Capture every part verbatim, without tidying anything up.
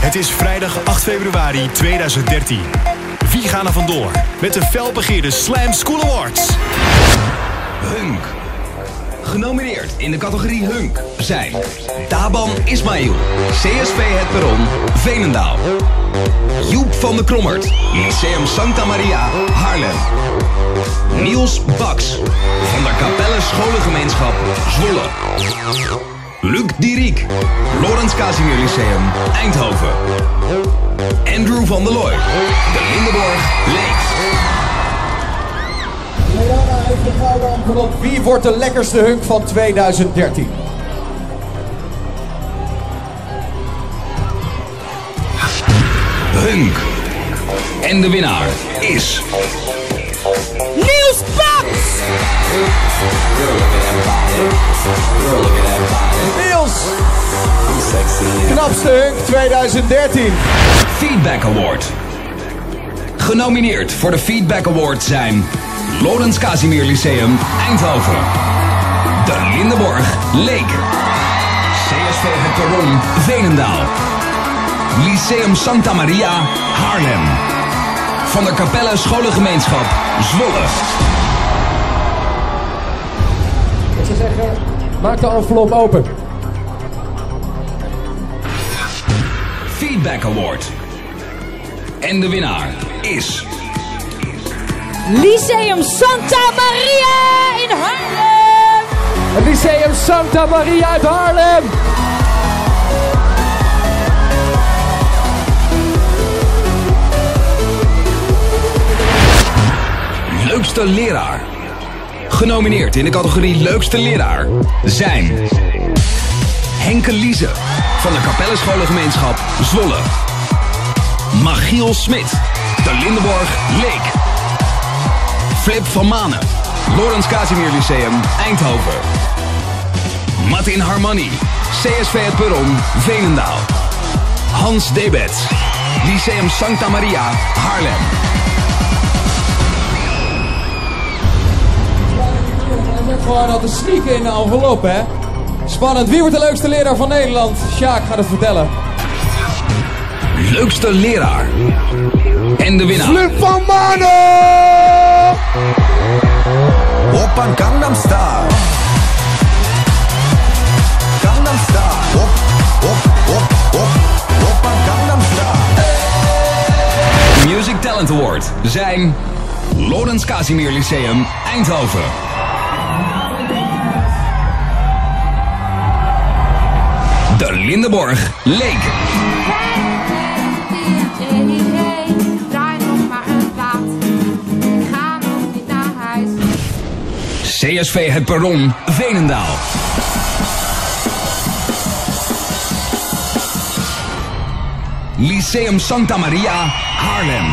Het is vrijdag acht februari tweeduizend dertien. Wie gaan er vandoor met de felbegeerde Slam School Awards? Hunk. Genomineerd in de categorie Hunk zijn Daban Ismail, C S V Het Perron, Veenendaal. Joep van de Krommert, Lyceum Santa Maria, Haarlem. Niels Baks, van der Capelle Scholengemeenschap, Zwolle. Luc Diriek, Laurens Casimir Lyceum, Eindhoven. Andrew van der Looy, de Lindenborg, Leek. Leona heeft de gouden envelop. Wie wordt de lekkerste hunk van tweeduizend dertien? Hunk. En de winnaar is... Niels Baks! Niels! Knapste hunk tweeduizend dertien. Feedback Award. Genomineerd voor de Feedback Award zijn... Laurens Casimir Lyceum, Eindhoven. De Lindenborg, Leek. C S V Het Perron, Veenendaal. Lyceum Santa Maria, Haarlem. Van der Capelle Scholengemeenschap, Zwolle. Ik zou zeggen, maak de envelop open. Feedback Award. En de winnaar is... Lyceum Santa Maria in Haarlem! Het Lyceum Santa Maria uit Haarlem! Leukste leraar. Genomineerd in de categorie Leukste leraar zijn... Henke Liese, van de Capelle Scholengemeenschap, Zwolle. Machiel Smit, de Lindenborg, Leek. Flip van Manen, Laurens Casimir Lyceum, Eindhoven. Martin Harmony, C S V Het Perron, Veenendaal. Hans Debets, Lyceum Santa Maria, Haarlem. Hij zegt gewoon al te sneaken in de envelop, hè? Spannend. Wie wordt de leukste leraar van Nederland? Sjaak gaat het vertellen. Leukste leraar. En de winnaar. Flip van Manen! Oppan Gangnam Style. Gangnam Style. Op, op, op, op. Oppan Gangnam Style. Music Talent Award zijn... Laurens Casimir Lyceum, Eindhoven. De Lindenborg, Leek. Draai nog maar een plaat. Ik ga nog niet naar huis. C S V Het Perron, Veenendaal. Lyceum Santa Maria, Haarlem.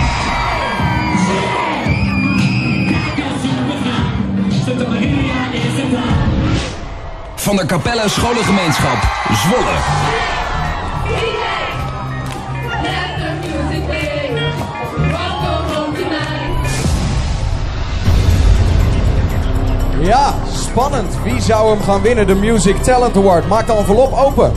Van der Capelle Scholengemeenschap, Zwolle. Ja, spannend. Wie zou hem gaan winnen? De Music Talent Award. Maak de envelop open.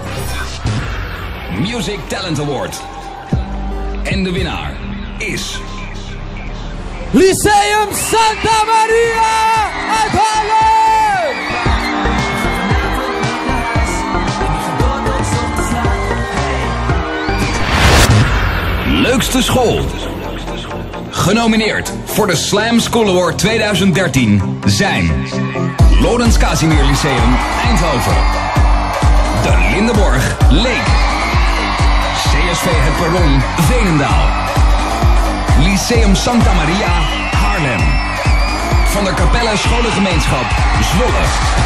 Music Talent Award. En de winnaar is... Lyceum Santa Maria uit Haarlem! Leukste school. Genomineerd voor de Slam School Award tweeduizend dertien zijn... Laurens Casimir Lyceum, Eindhoven. De Lindenborg, Leek. C S V Het Perron, Veenendaal. Lyceum Santa Maria, Haarlem. Van der Capelle Scholengemeenschap, Zwolle.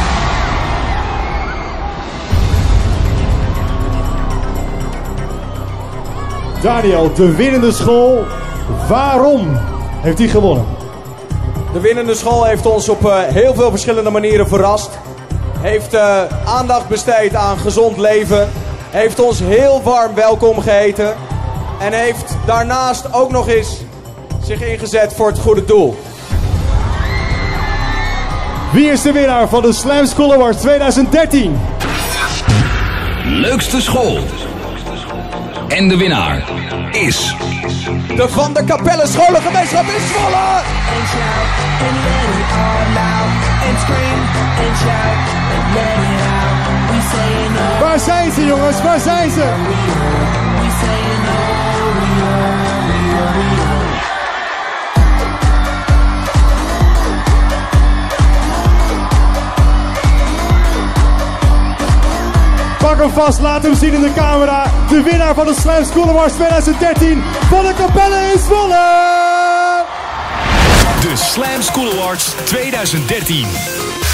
Daniel, de winnende school. Waarom heeft hij gewonnen? De winnende school heeft ons op uh, heel veel verschillende manieren verrast. Heeft uh, aandacht besteed aan gezond leven. Heeft ons heel warm welkom geheten. En heeft daarnaast ook nog eens zich ingezet voor het goede doel. Wie is de winnaar van de Slam School Awards tweeduizend dertien? Leukste school. En de winnaar is... De Van der Capelle Scholengemeenschap in Zwolle! And shout and let it all out. And scream and shout and let it out. We say no. Waar zijn ze, jongens? Waar zijn ze? We say no. We are, we are, we are. Pak hem vast, laat hem zien in de camera. De winnaar van de Slam School Awards twintig dertien van de Capelle in Zwolle! De Slam School Awards twintig dertien.